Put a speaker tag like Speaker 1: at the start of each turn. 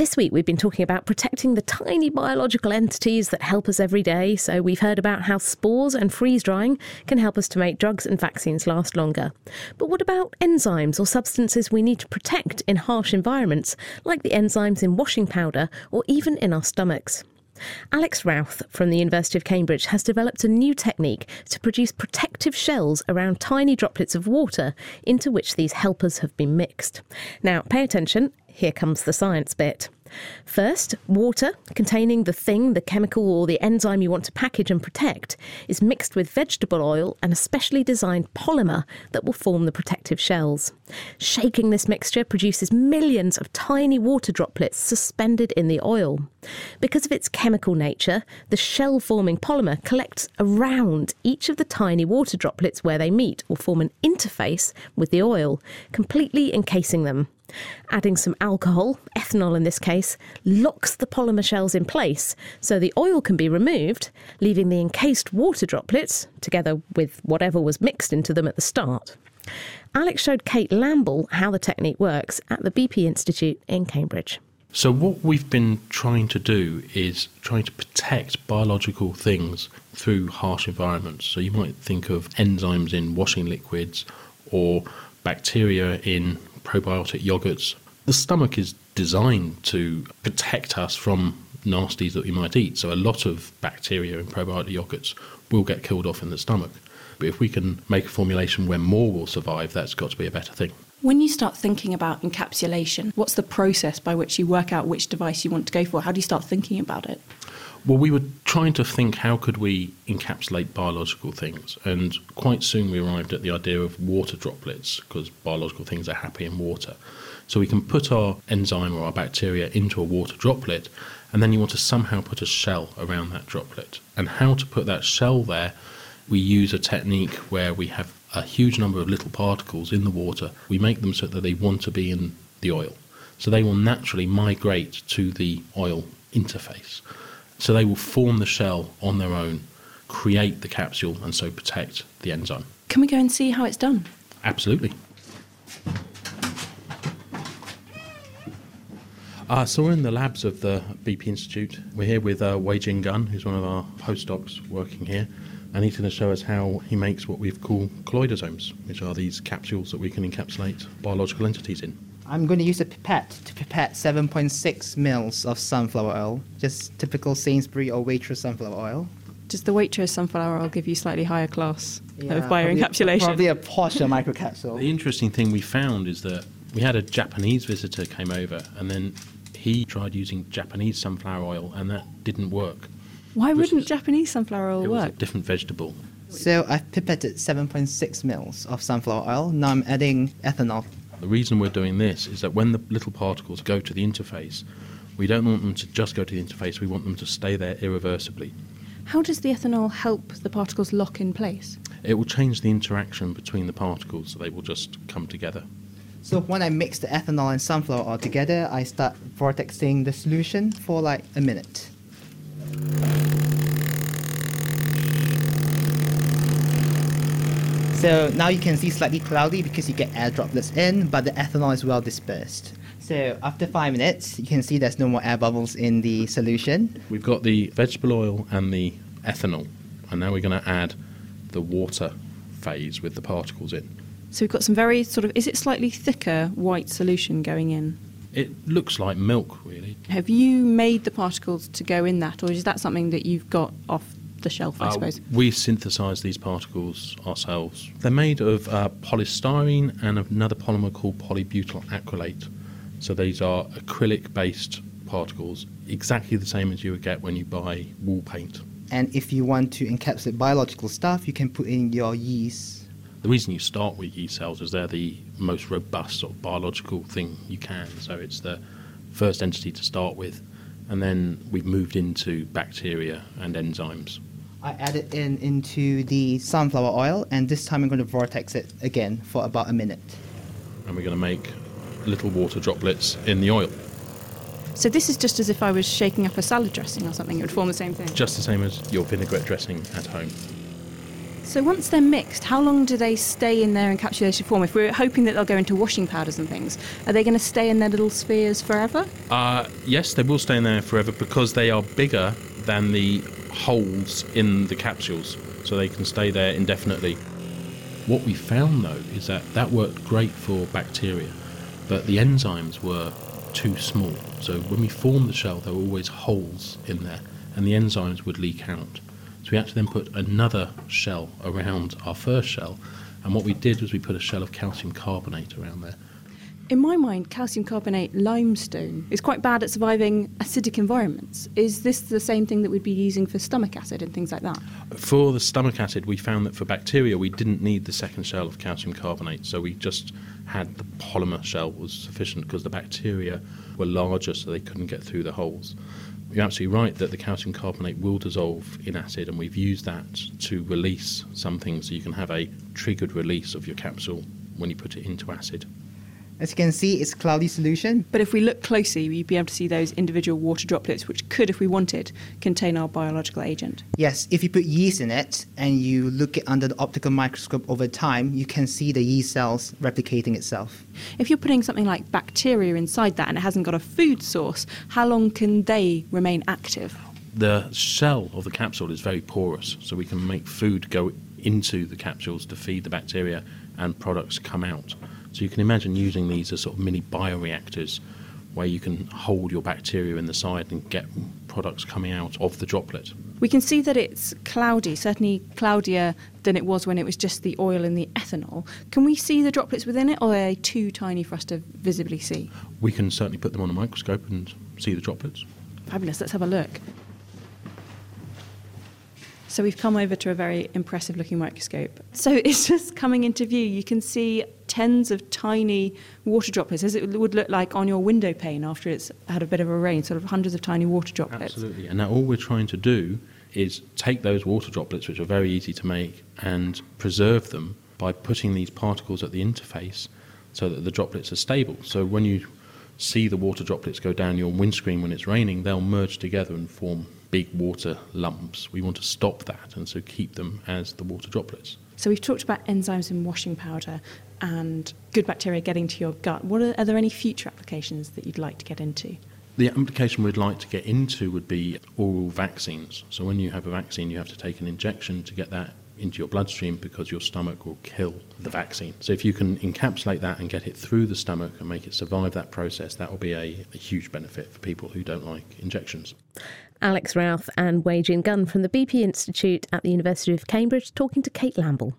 Speaker 1: This week we've been talking about protecting the tiny biological entities that help us every day. So we've heard about how spores and freeze drying can help us to make drugs and vaccines last longer. But what about enzymes or substances we need to protect in harsh environments, like the enzymes in washing powder or even in our stomachs? Alex Routh from the University of Cambridge has developed a new technique to produce protective shells around tiny droplets of water into which these helpers have been mixed. Now, pay attention, here comes the science bit. First, water containing the chemical or the enzyme you want to package and protect is mixed with vegetable oil and a specially designed polymer that will form the protective shells. Shaking this mixture produces millions of tiny water droplets suspended in the oil. Because of its chemical nature, the shell-forming polymer collects around each of the tiny water droplets where they meet or form an interface with the oil, completely encasing them. Adding some alcohol, ethanol in this case, locks the polymer shells in place so the oil can be removed, leaving the encased water droplets, together with whatever was mixed into them at the start. Alex showed Kate Lamble how the technique works at the BP Institute in Cambridge.
Speaker 2: So what we've been trying to do is trying to protect biological things through harsh environments. So you might think of enzymes in washing liquids or bacteria in probiotic yogurts. The stomach is designed to protect us from nasties that we might eat. So a lot of bacteria in probiotic yogurts will get killed off in the stomach. But if we can make a formulation where more will survive, that's got to be a better thing.
Speaker 3: When you start thinking about encapsulation, what's the process by which you work out which device you want to go for? How do you start thinking about it?
Speaker 2: Well, we were trying to think how could we encapsulate biological things, and quite soon we arrived at the idea of water droplets, because biological things are happy in water. So we can put our enzyme or our bacteria into a water droplet, and then you want to somehow put a shell around that droplet. And how to put that shell there, we use a technique where we have a huge number of little particles in the water. We make them so that they want to be in the oil. So they will naturally migrate to the oil interface. So they will form the shell on their own, create the capsule, and so protect the enzyme.
Speaker 3: Can we go and see how it's done?
Speaker 2: Absolutely. So we're in the labs of the BP Institute. We're here with Wei Jing Gun, who's one of our postdocs working here, and he's going to show us how he makes what we call colloidosomes, which are these capsules that we can encapsulate biological entities in.
Speaker 4: I'm going to use a pipette to pipette 7.6 mils of sunflower oil, just typical Sainsbury or Waitrose sunflower oil.
Speaker 3: Does the Waitrose sunflower oil give you slightly higher class of bioencapsulation?
Speaker 4: Probably a posher microcapsule.
Speaker 2: The interesting thing we found is that we had a Japanese visitor came over, and then he tried using Japanese sunflower oil, and that didn't work.
Speaker 3: Why wouldn't Japanese sunflower oil
Speaker 2: work? It was a
Speaker 3: work?
Speaker 2: different vegetable.
Speaker 4: So I've pipetted 7.6 mils of sunflower oil. Now I'm adding ethanol.
Speaker 2: The reason we're doing this is that when the little particles go to the interface, we don't want them to just go to the interface, we want them to stay there irreversibly.
Speaker 3: How does the ethanol help the particles lock in place?
Speaker 2: It will change the interaction between the particles, so they will just come together.
Speaker 4: So when I mix the ethanol and sunflower oil together, I start vortexing the solution for like a minute. So now you can see slightly cloudy because you get air droplets in, but the ethanol is well dispersed. So after 5 minutes, you can see there's no more air bubbles in the solution.
Speaker 2: We've got the vegetable oil and the ethanol, and now we're going to add the water phase with the particles in.
Speaker 3: So we've got some very is it slightly thicker white solution going in?
Speaker 2: It looks like milk, really.
Speaker 3: Have you made the particles to go in that, or is that something that you've got off the shelf, I suppose?
Speaker 2: We synthesise these particles ourselves. They're made of polystyrene and another polymer called polybutyl acrylate. So these are acrylic-based particles, exactly the same as you would get when you buy wall paint.
Speaker 4: And if you want to encapsulate biological stuff, you can put in your yeast.
Speaker 2: The reason you start with yeast cells is they're the most robust sort of biological thing you can. So it's the first entity to start with. And then we've moved into bacteria and enzymes.
Speaker 4: I add it into the sunflower oil, and this time I'm going to vortex it again for about a minute.
Speaker 2: And we're going to make little water droplets in the oil.
Speaker 3: So this is just as if I was shaking up a salad dressing or something. It would form the same thing?
Speaker 2: Just the same as your vinaigrette dressing at home.
Speaker 3: So once they're mixed, how long do they stay in their encapsulated form? If we're hoping that they'll go into washing powders and things, are they going to stay in their little spheres forever?
Speaker 2: Yes, they will stay in there forever because they are bigger than the holes in the capsules, so they can stay there indefinitely. What we found, though, is that worked great for bacteria, but the enzymes were too small. So when we formed the shell, there were always holes in there, and the enzymes would leak out. So we had to then put another shell around our first shell, and what we did was we put a shell of calcium carbonate around there.
Speaker 3: In my mind, calcium carbonate limestone is quite bad at surviving acidic environments. Is this the same thing that we'd be using for stomach acid and things like that?
Speaker 2: For the stomach acid, we found that for bacteria, we didn't need the second shell of calcium carbonate, so we just had the polymer shell was sufficient because the bacteria were larger, so they couldn't get through the holes. You're absolutely right that the calcium carbonate will dissolve in acid, and we've used that to release some things, so you can have a triggered release of your capsule when you put it into acid.
Speaker 4: As you can see, it's a cloudy solution.
Speaker 3: But if we look closely, we'd be able to see those individual water droplets, which could, if we wanted, contain our biological agent.
Speaker 4: Yes, if you put yeast in it and you look it under the optical microscope over time, you can see the yeast cells replicating itself.
Speaker 3: If you're putting something like bacteria inside that and it hasn't got a food source, how long can they remain active?
Speaker 2: The shell of the capsule is very porous, so we can make food go into the capsules to feed the bacteria and products come out. So you can imagine using these as sort of mini bioreactors where you can hold your bacteria in the side and get products coming out of the droplet.
Speaker 3: We can see that it's cloudy, certainly cloudier than it was when it was just the oil and the ethanol. Can we see the droplets within it, or are they too tiny for us to visibly see?
Speaker 2: We can certainly put them on a microscope and see the droplets.
Speaker 3: Fabulous, let's have a look. So we've come over to a very impressive looking microscope. So it's just coming into view. You can see tens of tiny water droplets, as it would look like on your window pane after it's had a bit of a rain, sort of hundreds of tiny water droplets.
Speaker 2: Absolutely. And now all we're trying to do is take those water droplets, which are very easy to make, and preserve them by putting these particles at the interface so that the droplets are stable. So when you see the water droplets go down your windscreen when it's raining, they'll merge together and form big water lumps. We want to stop that and so keep them as the water droplets.
Speaker 3: So we've talked about enzymes in washing powder and good bacteria getting to your gut. Are there any future applications that you'd like to get into?
Speaker 2: The application we'd like to get into would be oral vaccines. So when you have a vaccine, you have to take an injection to get that into your bloodstream because your stomach will kill the vaccine. So if you can encapsulate that and get it through the stomach and make it survive that process, that will be a huge benefit for people who don't like injections.
Speaker 1: Alex Routh and Wei Jin Gun from the BP Institute at the University of Cambridge talking to Kate Lamble.